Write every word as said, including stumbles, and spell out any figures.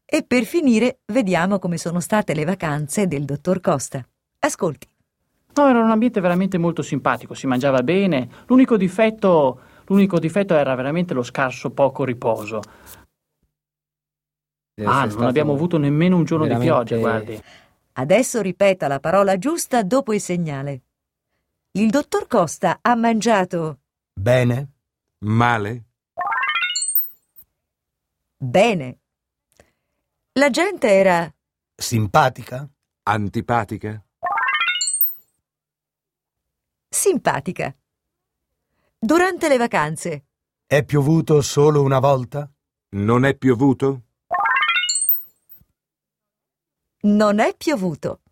E per finire vediamo come sono state le vacanze del dottor Costa. Ascolti. No, era un ambiente veramente molto simpatico, si mangiava bene. L'unico difetto, l'unico difetto era veramente lo scarso poco riposo. Deve Ah, essere non stato abbiamo avuto nemmeno un giorno veramente- di pioggia, guardi. Adesso ripeta la parola giusta dopo il segnale. Il dottor Costa ha mangiato Bene? Male? bene. La gente era Simpatica? Antipatica? simpatica. Durante le vacanze È piovuto solo una volta? Non è piovuto? non è piovuto.